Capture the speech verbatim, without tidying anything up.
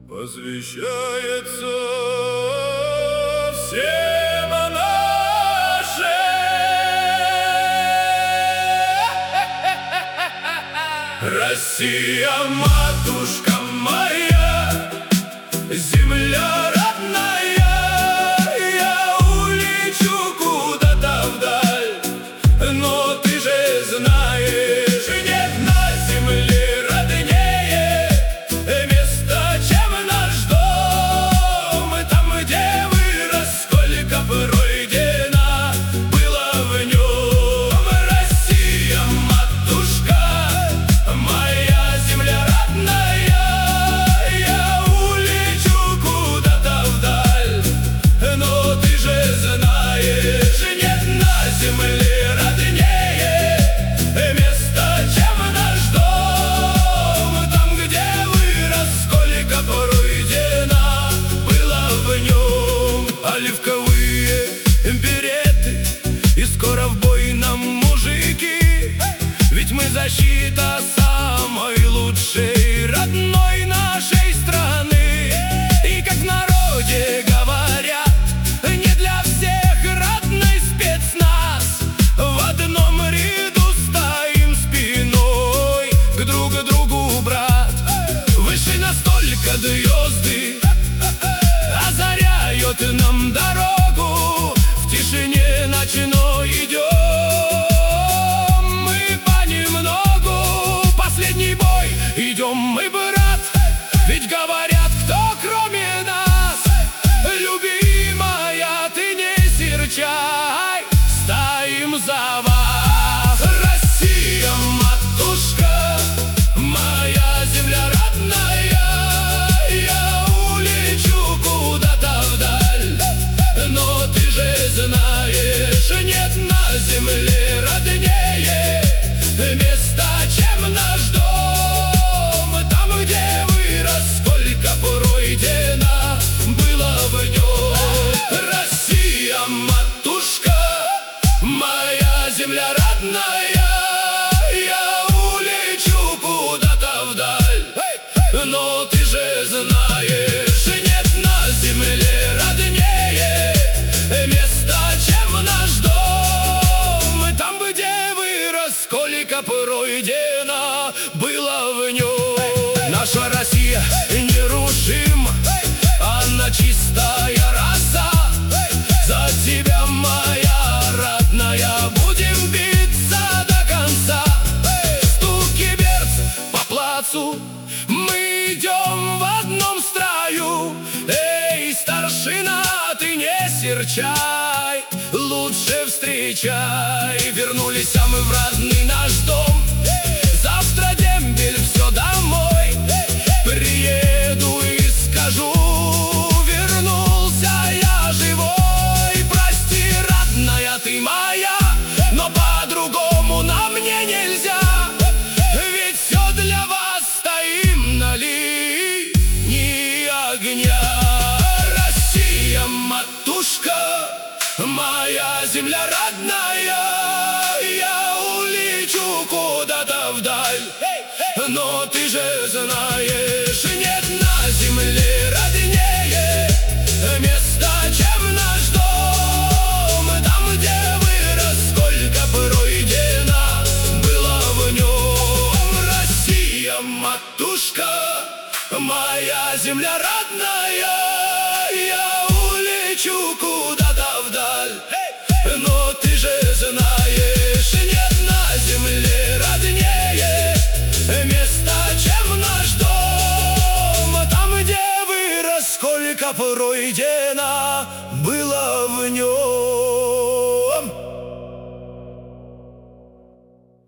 Посвящается всем нашим. Россия, матушка моя, земля родная, я улечу куда-то вдаль, но ты же знаешь, нет на земле роднее место, чем наш дом. Там, где вырос, сколько пройдено было в нем. Россия, матушка моя, земля родная, я улечу куда-то вдаль, но ты же знаешь, нет на земле роднее место, чем наш дом. Там, где вырос, сколько пройдено было в нем. Оливковые береты и скоро в бой нам, мужики, ведь мы защита самой лучшей родной нашей страны. И как в народе говорят, не для всех родной спецназ. В одном ряду стоим спиной к друг другу, брат. Выше настолько звезды озаряют нам дорогу. В тишине ночной идем мы понемногу. Последний бой идем мы, брат, ведь говорят, кто кроме нас. Любимая, ты не серчай, стоим за вас. Россия, матушка моя, земля родная, я улечу куда-то вдаль, но ты же знаешь, нет на земле роднее место, чем наш дом. Там, где вырос, сколько пройдено было в нем. Россия, матушка моя, земля родная, я улечу куда-то вдаль, но ты же знаешь, нет на земле роднее место, чем наш дом. Там, где вырос, сколько пройдено было в нем. Наша Россия нерушима, она чистая роса. За тебя, моя родная, будем биться до конца. Стуки берц по плацу, мы идем в одном строю. Эй, старшина, ты не серчай, лучше встречай. Вернулись а мы в родный наш дом. Завтра дембель, все домой. Приеду и скажу, вернулся я живой. Прости, родная, ты моя, но по-другому нам мне нельзя. Ведь все для вас стоим на линии огня. Россия, матушка моя, земля родная, я улечу куда-то вдаль, но ты же знаешь, нет на земле роднее место, чем наш дом. Там, где вырос, сколько пройдено было в нем. Россия, матушка моя, земля родная, я улечу куда-то вдаль, но ты же знаешь, нет на земле роднее место, чем наш дом. Там, где вырос, сколько пройдено было в нем.